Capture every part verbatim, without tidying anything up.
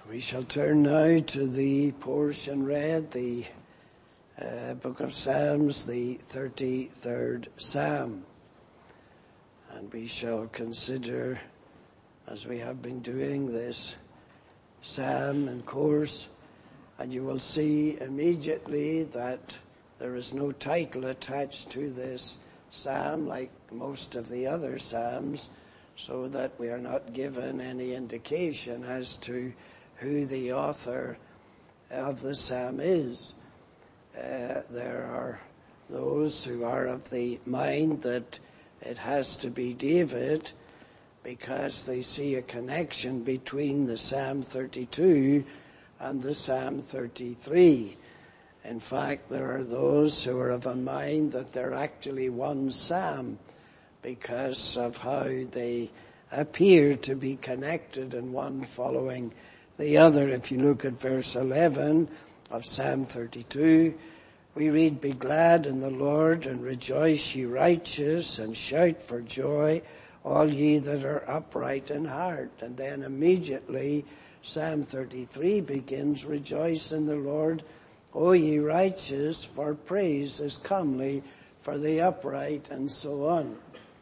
We shall turn now to the portion read, the uh, book of Psalms, the thirty-third Psalm. And we shall consider, as we have been doing, this psalm and course, and you will see immediately that there is no title attached to this psalm like most of the other psalms, so that we are not given any indication as to who the author of the psalm is. Uh, there are those who are of the mind that it has to be David because they see a connection between the Psalm thirty-two and the Psalm thirty-three. In fact, there are those who are of a mind that they're actually one psalm because of how they appear to be connected and one following the other. If you look at verse eleven of Psalm thirty-two, we read, "Be glad in the Lord and rejoice, ye righteous, and shout for joy, all ye that are upright in heart." And then immediately Psalm thirty-three begins, "Rejoice in the Lord, O ye righteous, for praise is comely for the upright," and so on.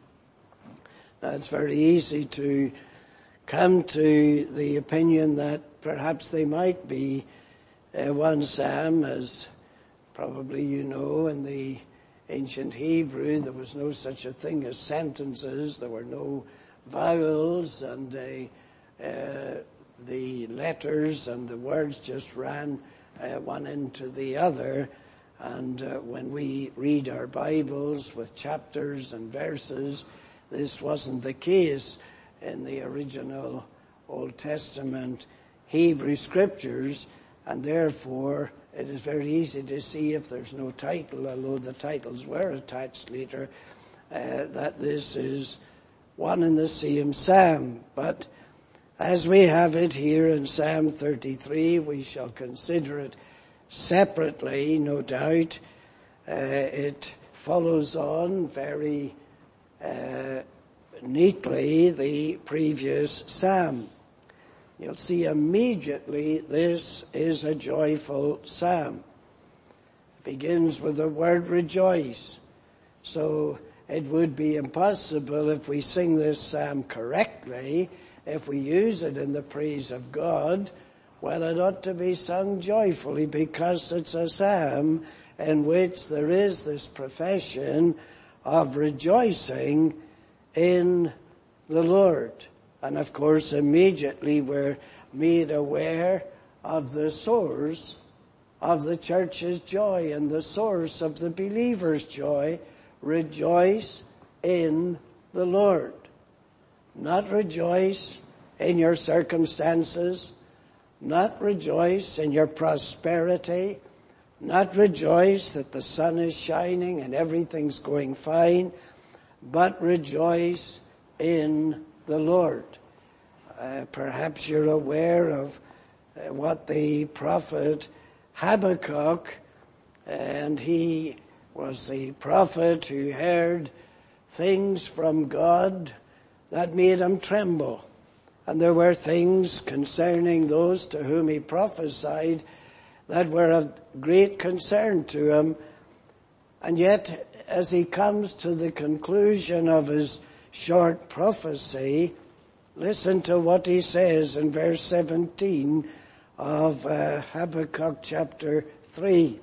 Now it's very easy to come to the opinion that perhaps they might be uh, one psalm, as probably you know, in the ancient Hebrew there was no such a thing as sentences, there were no vowels, and uh, uh, the letters and the words just ran uh, one into the other. And uh, when we read our Bibles with chapters and verses, this wasn't the case in the original Old Testament Hebrew scriptures, and therefore it is very easy to see, if there's no title, although the titles were attached later, uh, that this is one and the same psalm. But as we have it here in Psalm thirty-three, we shall consider it separately, no doubt. Uh, it follows on very uh, neatly the previous psalm. You'll see immediately this is a joyful psalm. It begins with the word rejoice. So it would be impossible if we sing this psalm correctly, if we use it in the praise of God, well, it ought to be sung joyfully because it's a psalm in which there is this profession of rejoicing in the Lord. And of course, immediately we're made aware of the source of the church's joy and the source of the believer's joy. Rejoice in the Lord. Not rejoice in your circumstances, not rejoice in your prosperity, not rejoice that the sun is shining and everything's going fine, but rejoice in the Lord. Uh, perhaps you're aware of uh, what the prophet Habakkuk, and he was the prophet who heard things from God that made him tremble. And there were things concerning those to whom he prophesied that were of great concern to him. And yet, as he comes to the conclusion of his short prophecy, listen to what he says in verse seventeen of uh, Habakkuk chapter three.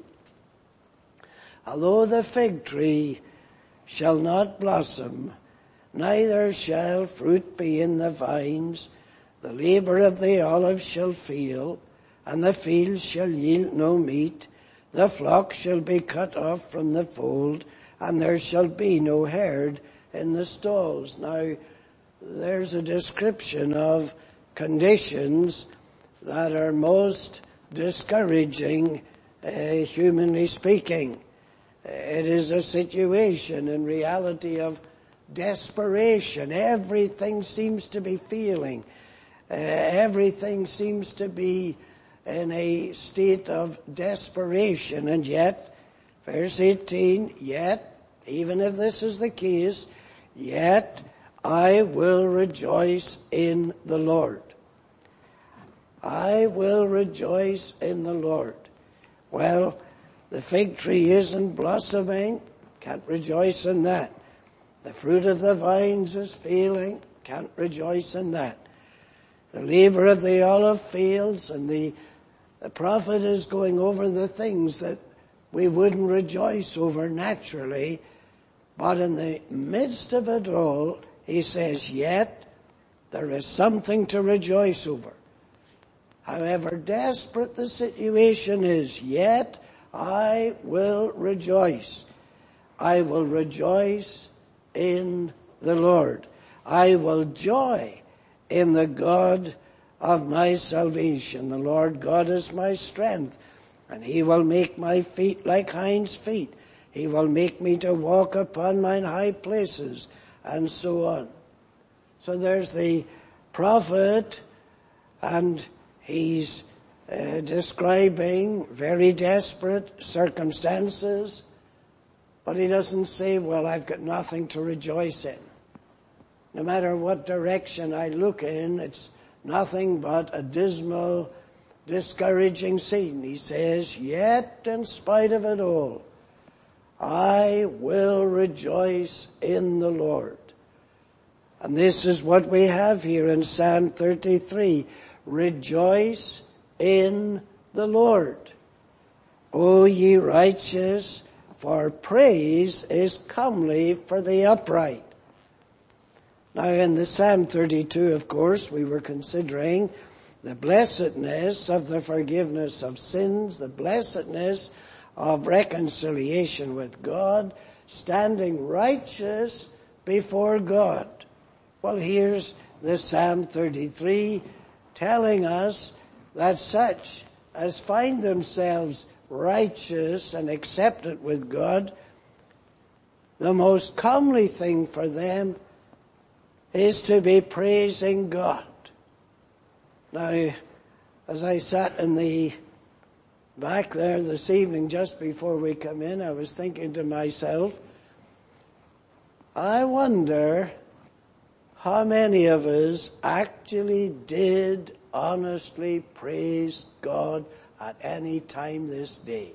"Although the fig tree shall not blossom, neither shall fruit be in the vines, the labor of the olive shall fail, and the fields shall yield no meat, the flock shall be cut off from the fold, and there shall be no herd in the stalls." Now, there's a description of conditions that are most discouraging, uh, humanly speaking. It is a situation in reality of desperation. Everything seems to be failing. Uh, everything seems to be in a state of desperation. And yet, verse eighteen, "Yet, even if this is the case, yet I will rejoice in the Lord." I will rejoice in the Lord. Well, the fig tree isn't blossoming, can't rejoice in that. The fruit of the vines is failing, can't rejoice in that. The labor of the olive fields, and the, the prophet is going over the things that we wouldn't rejoice over naturally. But in the midst of it all, he says, yet there is something to rejoice over. However desperate the situation is, yet I will rejoice. I will rejoice in the Lord. I will joy in the God of my salvation. The Lord God is my strength, and he will make my feet like hinds' feet. He will make me to walk upon mine high places, and so on. So there's the prophet, and he's uh, describing very desperate circumstances, but he doesn't say, well, I've got nothing to rejoice in. No matter what direction I look in, it's nothing but a dismal, discouraging scene. He says, yet in spite of it all, I will rejoice in the Lord. And this is what we have here in Psalm thirty-three. Rejoice in the Lord, O ye righteous, for praise is comely for the upright. Now in the Psalm thirty-two, of course, we were considering the blessedness of the forgiveness of sins, the blessedness of reconciliation with God, standing righteous before God. Well, here's the Psalm thirty-three telling us that such as find themselves righteous and accepted with God, the most comely thing for them is to be praising God. Now, as I sat in the back there this evening just before we come in, I was thinking to myself, I wonder how many of us actually did honestly praise God at any time this day.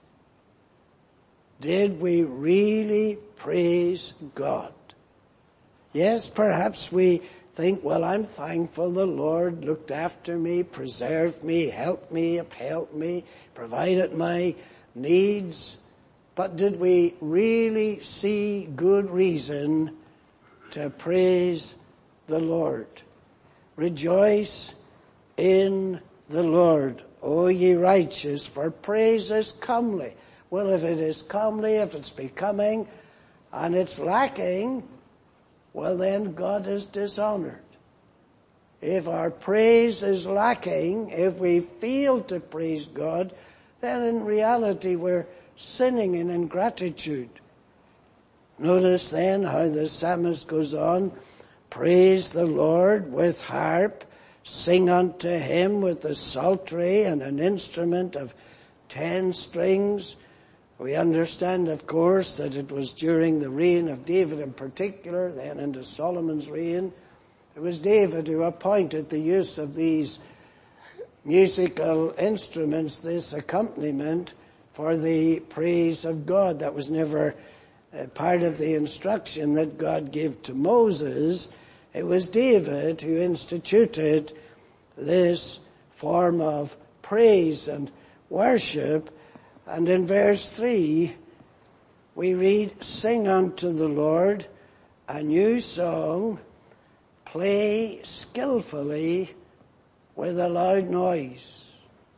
Did we really praise God? Yes, perhaps we think, well, I'm thankful the Lord looked after me, preserved me, helped me, upheld me, provided my needs. But did we really see good reason to praise the Lord? Rejoice in the Lord, O ye righteous, for praise is comely. Well, if it is comely, if it's becoming, and it's lacking, well then God is dishonored. If our praise is lacking, if we fail to praise God, then in reality we're sinning in ingratitude. Notice then how the psalmist goes on, praise the Lord with harp, sing unto him with the psaltery and an instrument of ten strings. We understand, of course, that it was during the reign of David in particular, then into Solomon's reign. It was David who appointed the use of these musical instruments, this accompaniment for the praise of God. That was never uh, part of the instruction that God gave to Moses. It was David who instituted this form of praise and worship. And in verse three, we read, sing unto the Lord a new song, play skillfully with a loud noise.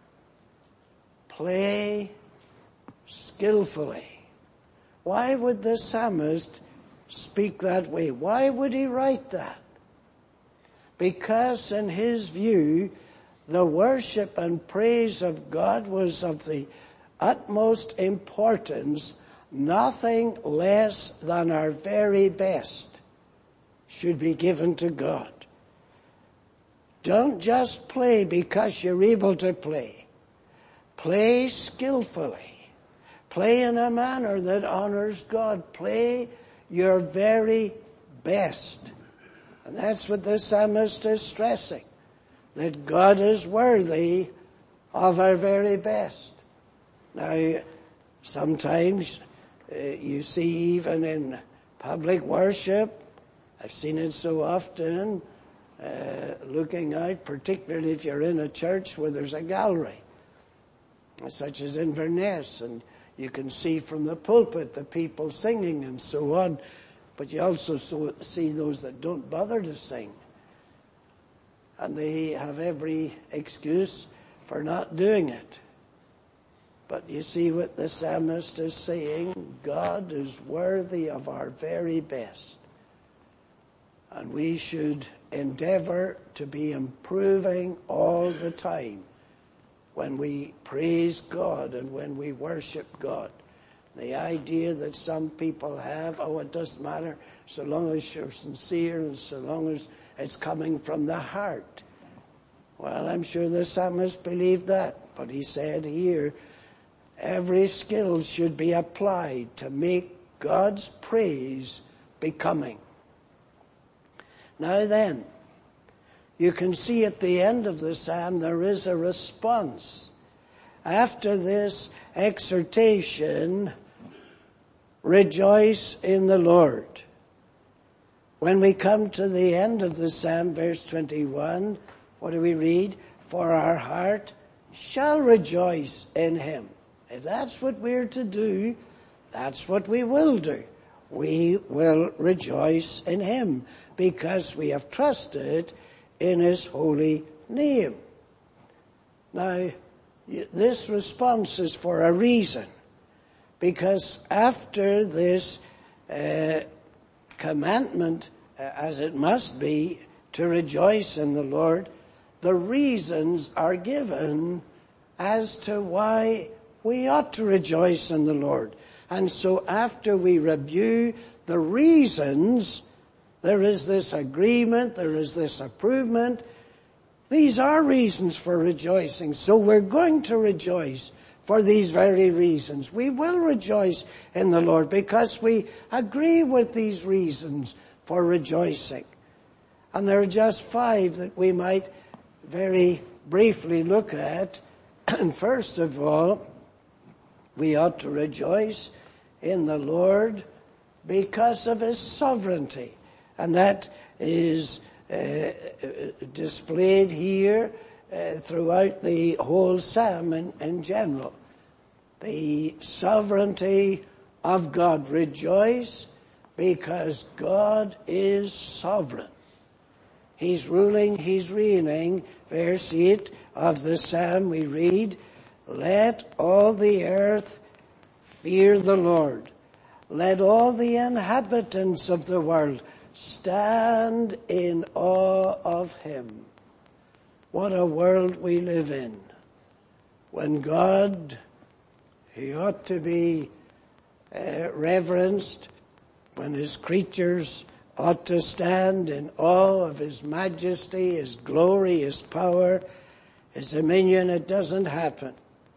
Play skillfully. Why would the psalmist speak that way? Why would he write that? Because in his view, the worship and praise of God was of the utmost importance. Nothing less than our very best should be given to God. Don't just play because you're able to play. Play skillfully. Play in a manner that honors God. Play your very best. And that's what the psalmist is stressing. that God is worthy of our very best. Now, sometimes uh, you see even in public worship, I've seen it so often, uh, looking out, particularly if you're in a church where there's a gallery, such as Inverness, and you can see from the pulpit the people singing and so on, but you also so see those that don't bother to sing. And they have every excuse for not doing it. But you see what the psalmist is saying? God is worthy of our very best. And we should endeavor to be improving all the time when we praise God and when we worship God. The idea that some people have, oh, it doesn't matter so long as you're sincere and so long as it's coming from the heart. Well, I'm sure the psalmist believed that, but he said here, every skill should be applied to make God's praise becoming. Now then, you can see at the end of the psalm there is a response. After this exhortation, rejoice in the Lord. When we come to the end of the psalm, verse twenty-one, what do we read? For our heart shall rejoice in him. If that's what we're to do, that's what we will do. We will rejoice in him because we have trusted in his holy name. Now, this response is for a reason, because after this uh, commandment, uh, as it must be, to rejoice in the Lord, the reasons are given as to why we ought to rejoice in the Lord. And so after we review the reasons, there is this agreement, there is this approval. These are reasons for rejoicing. So we're going to rejoice for these very reasons. We will rejoice in the Lord because we agree with these reasons for rejoicing. And there are just five that we might very briefly look at. And first of all, we ought to rejoice in the Lord because of his sovereignty. And that is uh, displayed here uh, throughout the whole psalm in, in general. The sovereignty of God. Rejoice because God is sovereign. He's ruling, he's reigning. Verse eight of the psalm we read, let all the earth fear the Lord. Let all the inhabitants of the world stand in awe of him. What a world we live in. When God, he ought to be uh, reverenced, when his creatures ought to stand in awe of his majesty, his glory, his power, his dominion, it doesn't happen.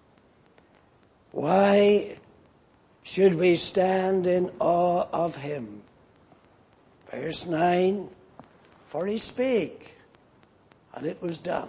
Why should we stand in awe of him? Verse nine, for he spake, and it was done.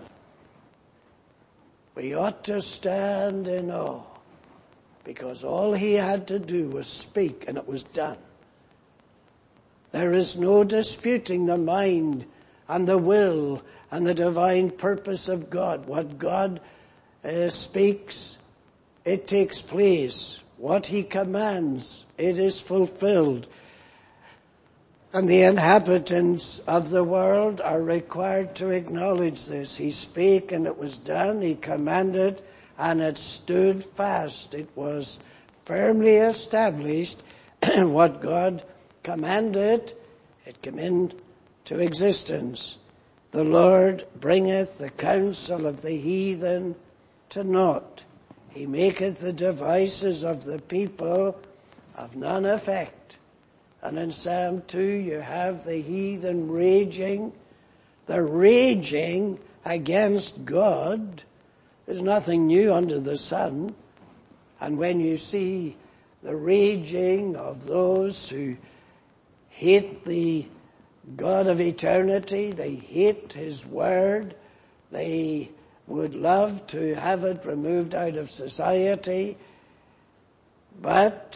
We ought to stand in awe, because all he had to do was speak, and it was done. There is no disputing the mind and the will and the divine purpose of God. What God uh, speaks, it takes place. What he commands, it is fulfilled. And the inhabitants of the world are required to acknowledge this. He spake and it was done. He commanded and it stood fast. It was firmly established. What God commanded, it came into existence. The Lord bringeth the counsel of the heathen to naught. He maketh the devices of the people of none effect. And in Psalm two you have the heathen raging. They're raging against God. There's nothing new under the sun. And when you see the raging of those who hate the God of eternity, they hate his word, They would love to have it removed out of society, but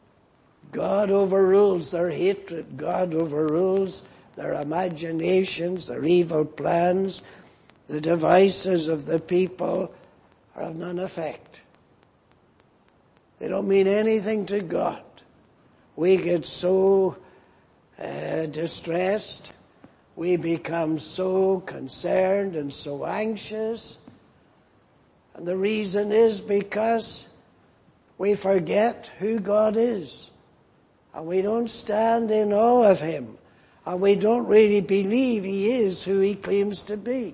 God overrules their hatred. God overrules their imaginations, their evil plans. The devices of the people are of none effect. They don't mean anything to God. We get so uh, distressed. We become so concerned and so anxious. And the reason is because we forget who God is. And we don't stand in awe of Him. And we don't really believe He is who He claims to be.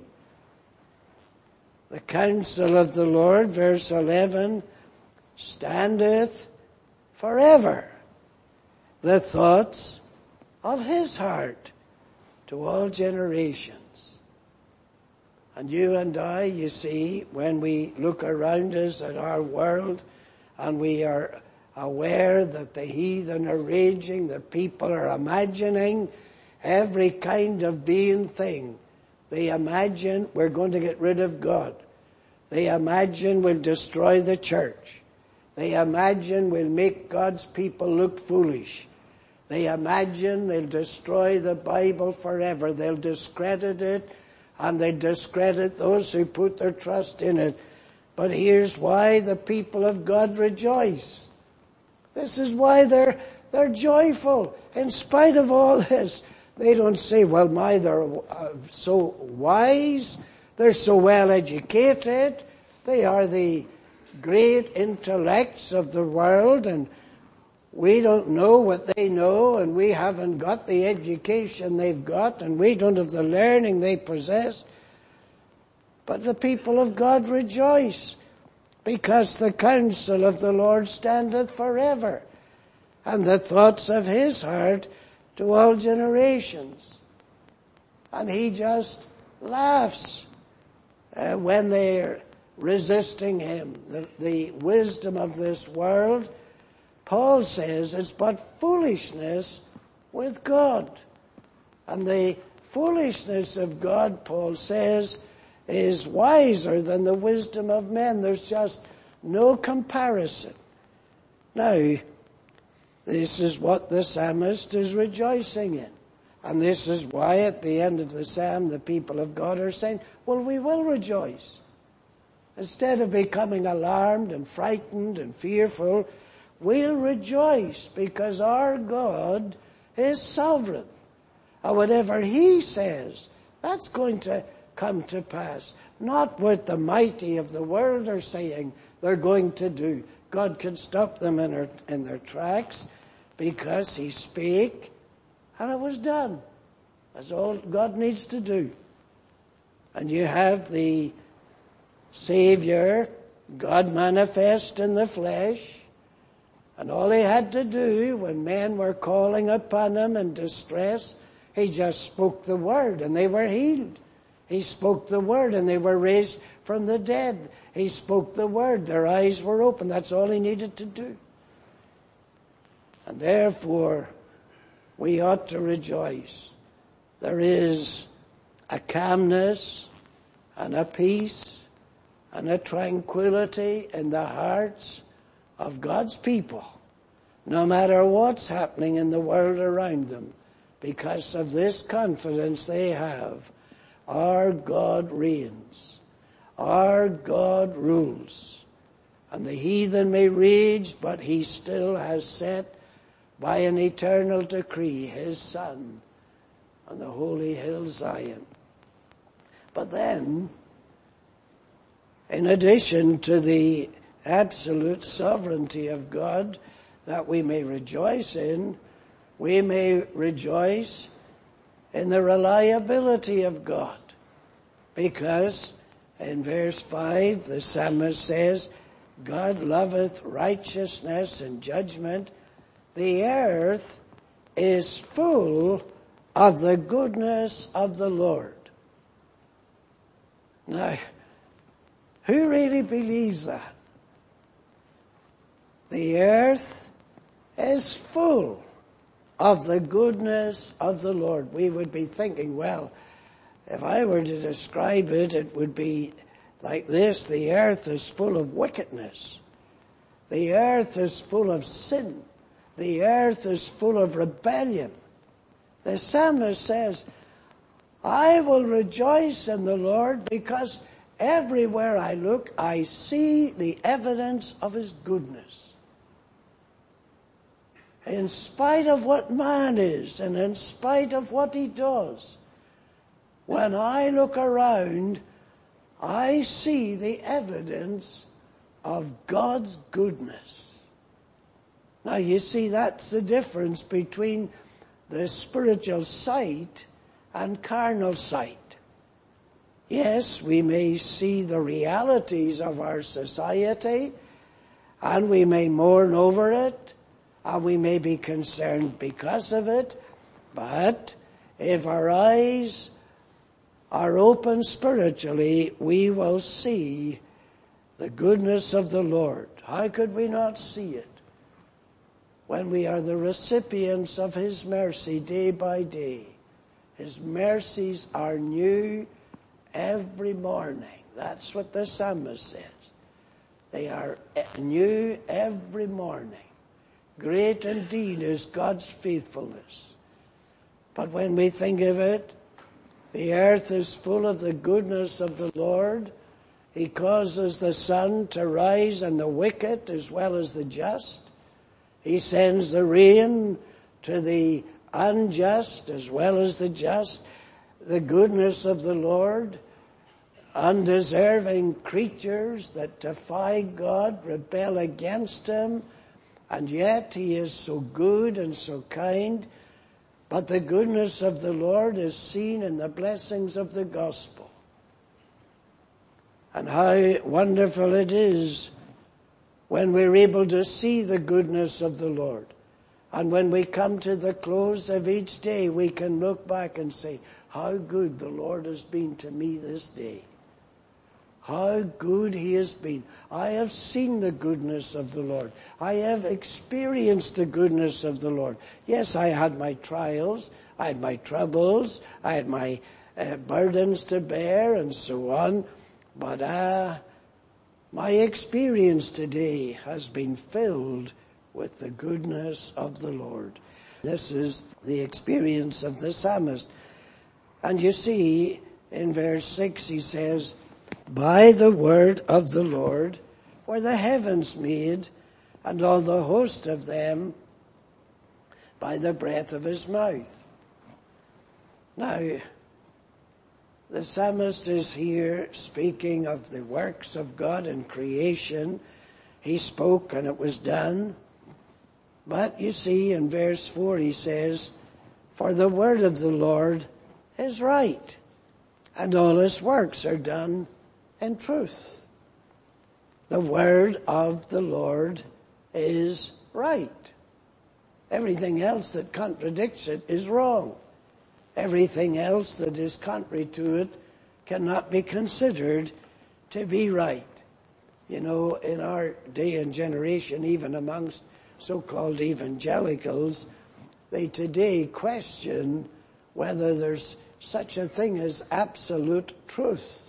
The counsel of the Lord, verse eleven, standeth forever. The thoughts of His heart to all generations. And you and I, you see, when we look around us at our world and we are aware that the heathen are raging, the people are imagining every kind of vain thing. They imagine we're going to get rid of God. They imagine we'll destroy the church. They imagine we'll make God's people look foolish. They imagine they'll destroy the Bible forever. They'll discredit it, and they discredit those who put their trust in it. But here's why the people of God rejoice. This is why they're, they're joyful. In spite of all this, they don't say, well, my, they're uh, so wise, they're so well educated, they are the great intellects of the world, and we don't know what they know, and we haven't got the education they've got, and we don't have the learning they possess. But the people of God rejoice, because the counsel of the Lord standeth forever, and the thoughts of His heart to all generations. And He just laughs uh, when they're resisting Him. The, the wisdom of this world, Paul says, it's but foolishness with God. And the foolishness of God, Paul says, is wiser than the wisdom of men. There's just no comparison. Now, this is what the psalmist is rejoicing in. And this is why at the end of the psalm the people of God are saying, well, we will rejoice. Instead of becoming alarmed and frightened and fearful, we'll rejoice because our God is sovereign. And whatever He says, that's going to come to pass. Not what the mighty of the world are saying they're going to do. God can stop them in their, in their tracks because He spake and it was done. That's all God needs to do. And you have the Savior, God manifest in the flesh, and all He had to do when men were calling upon Him in distress, He just spoke the word and they were healed. He spoke the word and they were raised from the dead. He spoke the word, their eyes were open. That's all He needed to do. And therefore, we ought to rejoice. There is a calmness and a peace and a tranquility in the hearts of God's people, no matter what's happening in the world around them, because of this confidence they have. Our God reigns. Our God rules. And the heathen may rage, but He still has set by an eternal decree His Son on the holy hill Zion. But then, in addition to the absolute sovereignty of God that we may rejoice in, we may rejoice in the reliability of God. Because in verse five, the psalmist says, God loveth righteousness and judgment. The earth is full of the goodness of the Lord. Now, who really believes that? The earth is full of the goodness of the Lord. We would be thinking, well, If I were to describe it, it would be like this: the earth is full of wickedness. The earth is full of sin. The earth is full of rebellion. The psalmist says, I will rejoice in the Lord because everywhere I look, I see the evidence of His goodness. In spite of what man is and in spite of what he does, when I look around, I see the evidence of God's goodness. Now you see, that's the difference between the spiritual sight and carnal sight. Yes, we may see the realities of our society, and we may mourn over it, and we may be concerned because of it, but if our eyes are open spiritually, we will see the goodness of the Lord. How could we not see it when we are the recipients of His mercy day by day? His mercies are new every morning. That's what the psalmist says. They are new every morning. Great indeed is God's faithfulness. But when we think of it, the earth is full of the goodness of the Lord. He causes the sun to rise on the wicked as well as the just. He sends the rain to the unjust as well as the just. The goodness of the Lord, undeserving creatures that defy God, rebel against Him, and yet He is so good and so kind. But the goodness of the Lord is seen in the blessings of the gospel. And how wonderful it is when we're able to see the goodness of the Lord. And when we come to the close of each day, we can look back and say, how good the Lord has been to me this day. How good He has been. I have seen the goodness of the Lord. I have experienced the goodness of the Lord. Yes, I had my trials, I had my troubles, I had my uh, burdens to bear and so on. But uh, my experience today has been filled with the goodness of the Lord. This is the experience of the psalmist. And you see, in verse six he says, by the word of the Lord were the heavens made, and all the host of them by the breath of His mouth. Now, the psalmist is here speaking of the works of God in creation. He spoke and it was done. But you see, in verse four he says, for the word of the Lord is right, and all His works are done in truth. The word of the Lord is right. Everything else that contradicts it is wrong. Everything else that is contrary to it cannot be considered to be right. You know, in our day and generation, even amongst so-called evangelicals, they today question whether there's such a thing as absolute truth.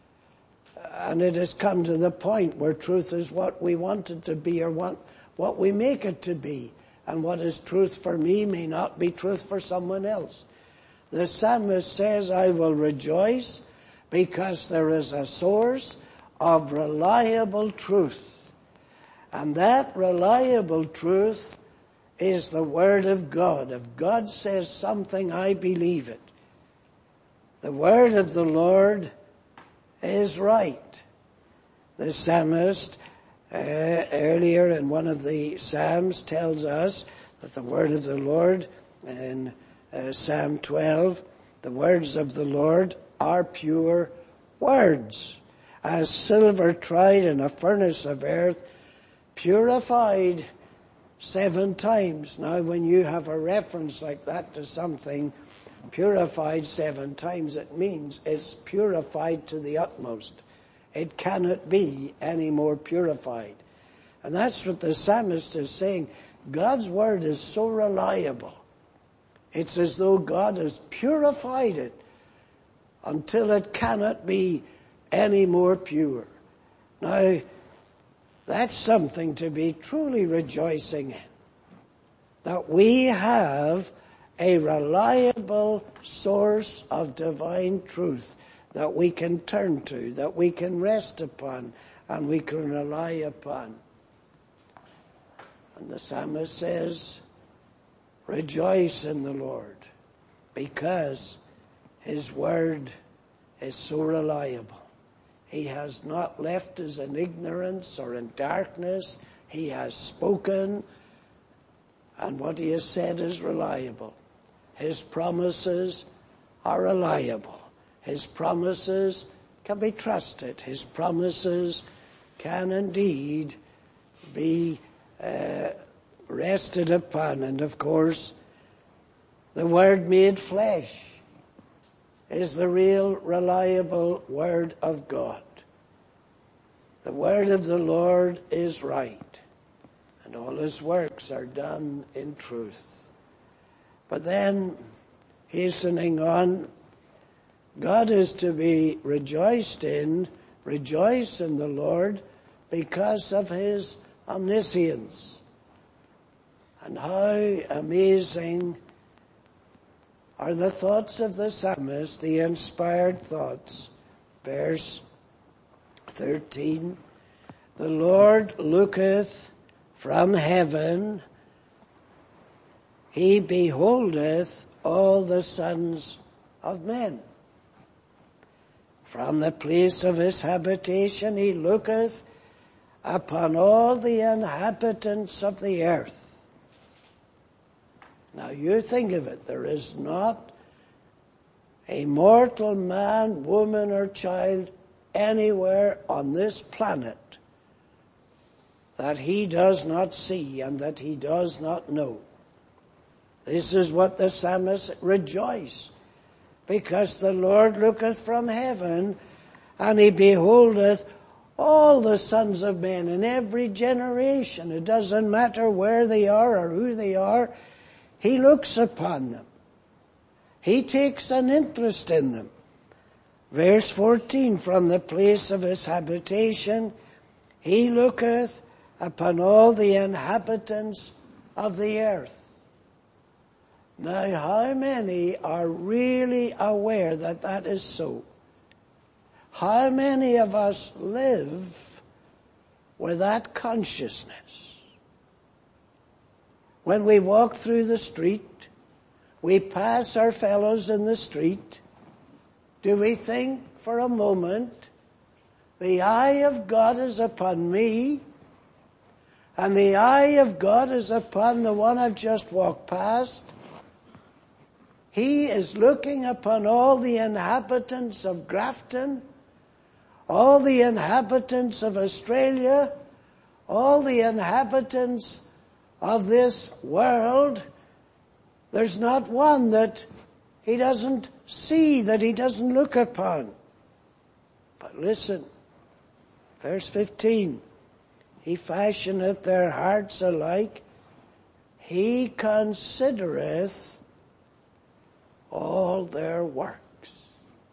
And it has come to the point where truth is what we want it to be or want, what we make it to be. And what is truth for me may not be truth for someone else. The psalmist says, I will rejoice because there is a source of reliable truth. And that reliable truth is the Word of God. If God says something, I believe it. The Word of the Lord is right. The psalmist uh, earlier in one of the psalms tells us that the word of the Lord in uh, Psalm twelve, the words of the Lord are pure words, as silver tried in a furnace of earth, purified seven times. Now when you have a reference like that to something purified seven times, it means it's purified to the utmost. It cannot be any more purified. And that's what the psalmist is saying. God's word is so reliable. It's as though God has purified it until it cannot be any more pure. Now, that's something to be truly rejoicing in, that we have a reliable source of divine truth that we can turn to, that we can rest upon, and we can rely upon. And the psalmist says, rejoice in the Lord, because his word is so reliable. He has not left us in ignorance or in darkness. He has spoken, and what he has said is reliable. His promises are reliable. His promises can be trusted. His promises can indeed be uh, rested upon. And of course, the Word made flesh is the real reliable Word of God. The Word of the Lord is right, and all his works are done in truth. But then, hastening on, God is to be rejoiced in, rejoice in the Lord, because of his omniscience. And how amazing are the thoughts of the psalmist, the inspired thoughts. Verse thirteen, the Lord looketh from heaven, he beholdeth all the sons of men. From the place of his habitation he looketh upon all the inhabitants of the earth. Now you think of it, there is not a mortal man, woman or child anywhere on this planet that he does not see and that he does not know. This is what the psalmist rejoice, because the Lord looketh from heaven, and he beholdeth all the sons of men in every generation. It doesn't matter where they are or who they are. He looks upon them. He takes an interest in them. Verse fourteen, from the place of his habitation, he looketh upon all the inhabitants of the earth. Now, how many are really aware that that is so? How many of us live with that consciousness? When we walk through the street, we pass our fellows in the street, do we think for a moment, the eye of God is upon me, and the eye of God is upon the one I've just walked past? He is looking upon all the inhabitants of Grafton, all the inhabitants of Australia, all the inhabitants of this world. There's not one that he doesn't see, that he doesn't look upon. But listen, verse fifteen, he fashioneth their hearts alike, he considereth all their works.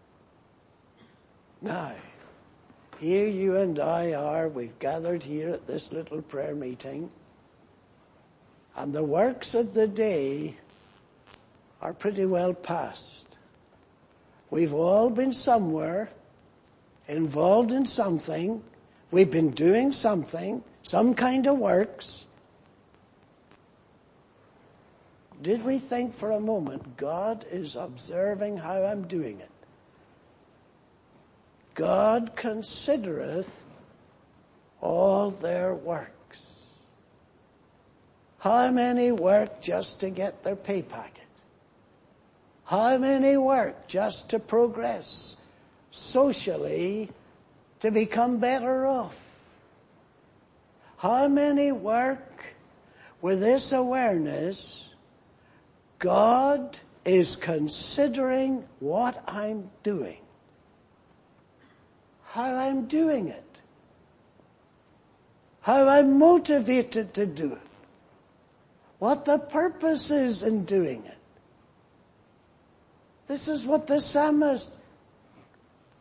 Now, here you and I are, we've gathered here at this little prayer meeting, and the works of the day are pretty well past. We've all been somewhere, involved in something, we've been doing something, some kind of works. Did we think for a moment, God is observing how I'm doing it? God considereth all their works. How many work just to get their pay packet? How many work just to progress socially, to become better off? How many work with this awareness, God is considering what I'm doing, how I'm doing it, how I'm motivated to do it, what the purpose is in doing it. This is what the psalmist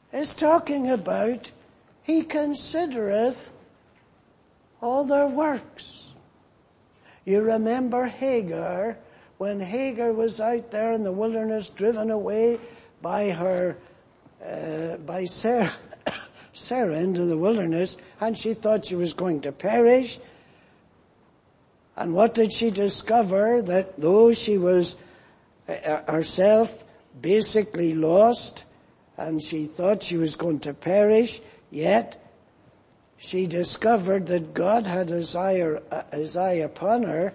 is talking about he considereth all their works. You remember Hagar, when Hagar was out there in the wilderness, driven away by her, uh, by Sarah, Sarah into the wilderness, and she thought she was going to perish. And what did she discover? That though she was uh, herself basically lost, and she thought she was going to perish, yet she discovered that God had his eye, his eye upon her.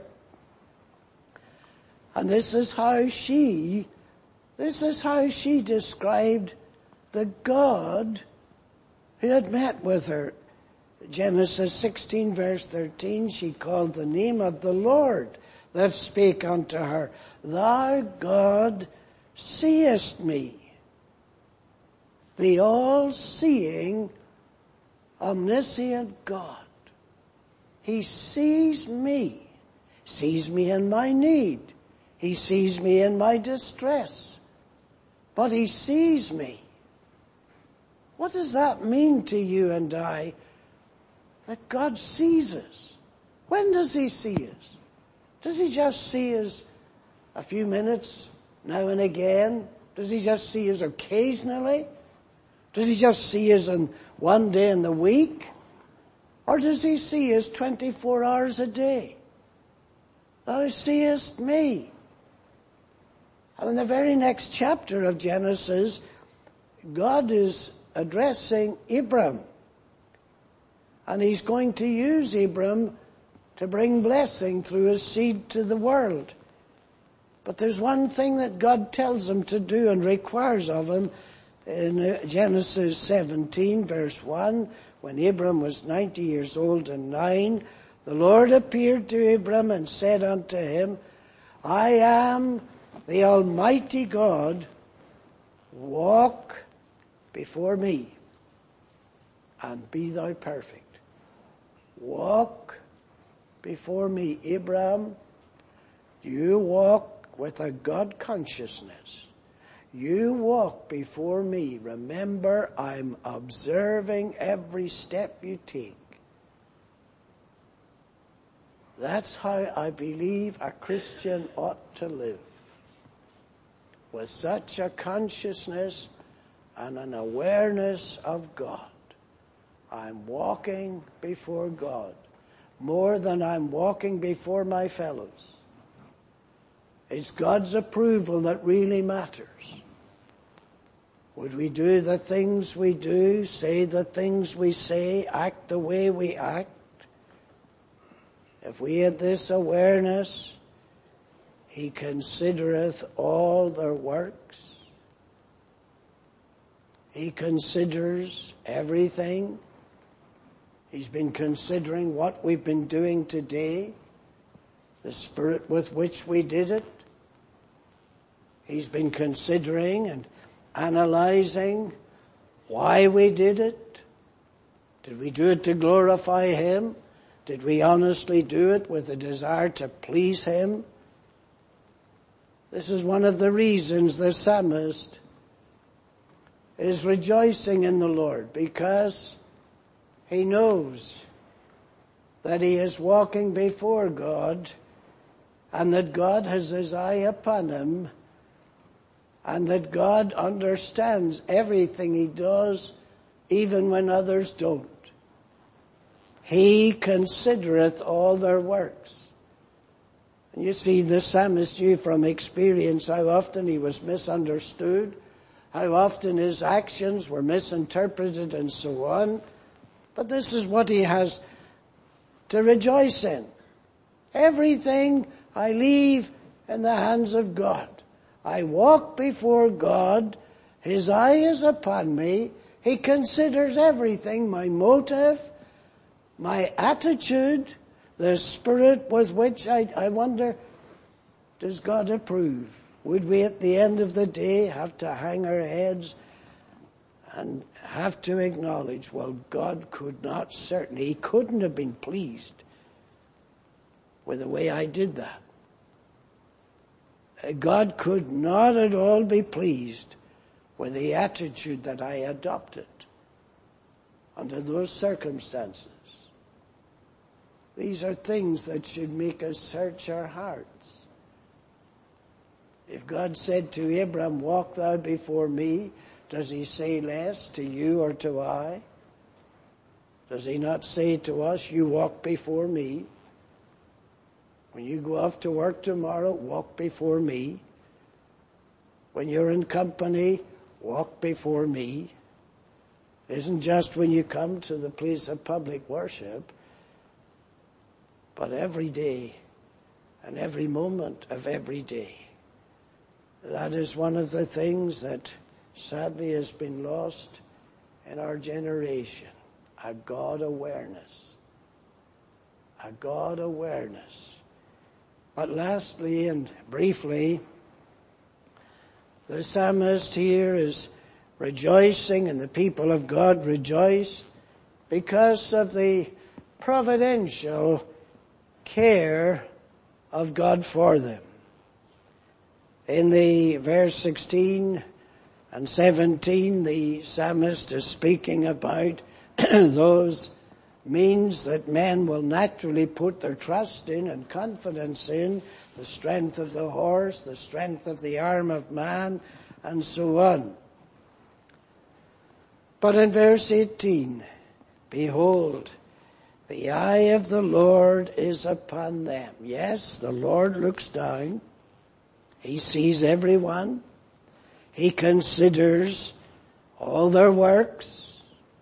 And this is how she, this is how she described the God who had met with her. Genesis sixteen verse thirteen, she called the name of the Lord that spake unto her, Thou God seest me. The all-seeing, omniscient God. He sees me. Sees me in my need. He sees me in my distress. But he sees me. What does that mean to you and I? That God sees us. When does he see us? Does he just see us a few minutes now and again? Does he just see us occasionally? Does he just see us in one day in the week? Or does he see us twenty-four hours a day? Thou seest me. And in the very next chapter of Genesis, God is addressing Abram. And he's going to use Abram to bring blessing through his seed to the world. But there's one thing that God tells him to do and requires of him in Genesis seventeen verse one. When Abram was ninety years old and nine, the Lord appeared to Abram and said unto him, I am the Almighty God, walk before me and be thou perfect. Walk before me, Abram. You walk with a God consciousness. You walk before me. Remember, I'm observing every step you take. That's how I believe a Christian ought to live. With such a consciousness and an awareness of God. I'm walking before God more than I'm walking before my fellows. It's God's approval that really matters. Would we do the things we do, say the things we say, act the way we act? If we had this awareness, he considereth all their works. He considers everything. He's been considering what we've been doing today, the spirit with which we did it. He's been considering and analyzing why we did it. Did we do it to glorify him? Did we honestly do it with a desire to please him? This is one of the reasons the psalmist is rejoicing in the Lord, because he knows that he is walking before God and that God has his eye upon him and that God understands everything he does even when others don't. He considereth all their works. And you see, the psalmist knew from experience how often he was misunderstood, how often his actions were misinterpreted and so on. But this is what he has to rejoice in. Everything I leave in the hands of God. I walk before God. His eye is upon me. He considers everything, my motive, my attitude, the spirit with which I, I wonder, does God approve? Would we at the end of the day have to hang our heads and have to acknowledge, well, God could not certainly, he couldn't have been pleased with the way I did that. God could not at all be pleased with the attitude that I adopted under those circumstances. These are things that should make us search our hearts. If God said to Abram, walk thou before me, does he say less to you or to I? Does he not say to us, you walk before me? When you go off to work tomorrow, walk before me. When you're in company, walk before me. It isn't just when you come to the place of public worship, but every day and every moment of every day. That is one of the things that sadly has been lost in our generation. A God awareness. A God awareness. But lastly and briefly, the psalmist here is rejoicing, and the people of God rejoice because of the providential care of God for them. In the verse sixteen and seventeen, the psalmist is speaking about those means that men will naturally put their trust in and confidence in, the strength of the horse, the strength of the arm of man, and so on. But in verse eighteen, behold, the eye of the Lord is upon them. Yes, the Lord looks down. He sees everyone. He considers all their works.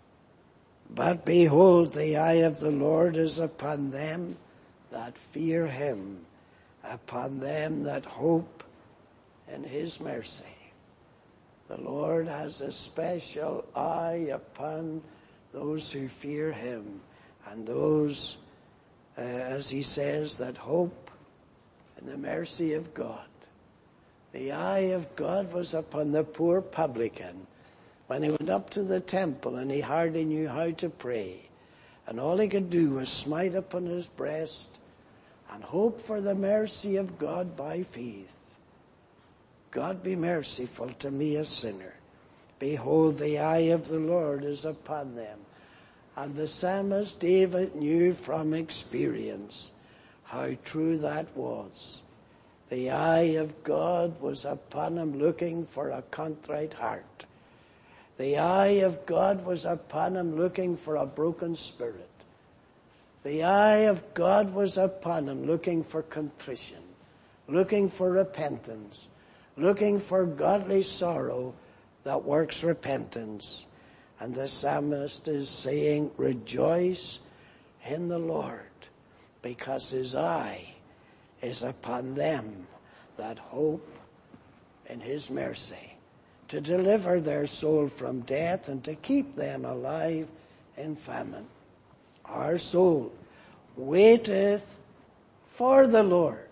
But behold, the eye of the Lord is upon them that fear him, upon them that hope in his mercy. The Lord has a special eye upon those who fear him, and those, uh, as he says, that hope in the mercy of God. The eye of God was upon the poor publican when he went up to the temple and he hardly knew how to pray. And all he could do was smite upon his breast and hope for the mercy of God by faith. God, be merciful to me, a sinner. Behold, the eye of the Lord is upon them. And the psalmist David knew from experience how true that was. The eye of God was upon him, looking for a contrite heart. The eye of God was upon him, looking for a broken spirit. The eye of God was upon him, looking for contrition, looking for repentance, looking for godly sorrow that works repentance. And the psalmist is saying, rejoice in the Lord, because his eye is upon them that hope in his mercy, to deliver their soul from death and to keep them alive in famine. Our soul waiteth for the Lord.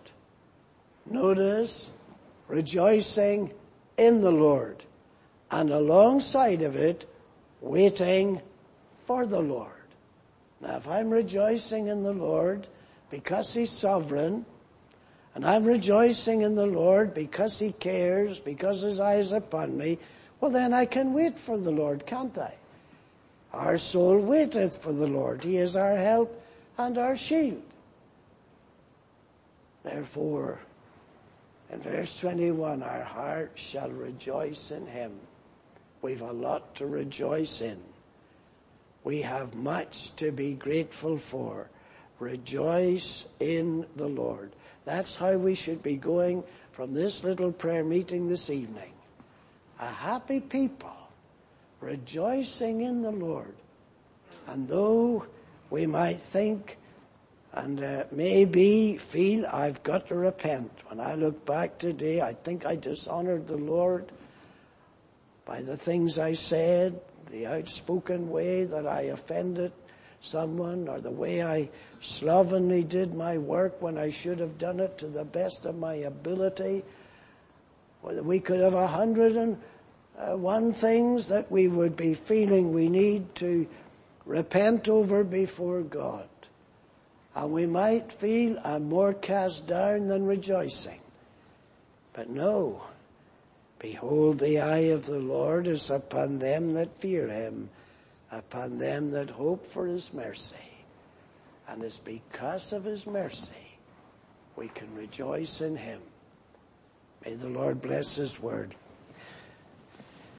Notice, rejoicing in the Lord, and alongside of it, waiting for the Lord. Now, if I'm rejoicing in the Lord because he's sovereign, and I'm rejoicing in the Lord because he cares, because his eye is upon me, well, then I can wait for the Lord, can't I? Our soul waiteth for the Lord. He is our help and our shield. Therefore, in verse twenty-one, our heart shall rejoice in him. We've a lot to rejoice in. We have much to be grateful for. Rejoice in the Lord. That's how we should be going from this little prayer meeting this evening. A happy people, rejoicing in the Lord. And though we might think and uh, maybe feel I've got to repent. When I look back today, I think I dishonored the Lord by the things I said, the outspoken way that I offended someone, or the way I slovenly did my work when I should have done it to the best of my ability. We could have a hundred and one things that we would be feeling we need to repent over before God. And we might feel I'm more cast down than rejoicing. But no, Behold, the eye of the Lord is upon them that fear him, upon them that hope for his mercy. And it's because of his mercy we can rejoice in him. May the Lord bless his word.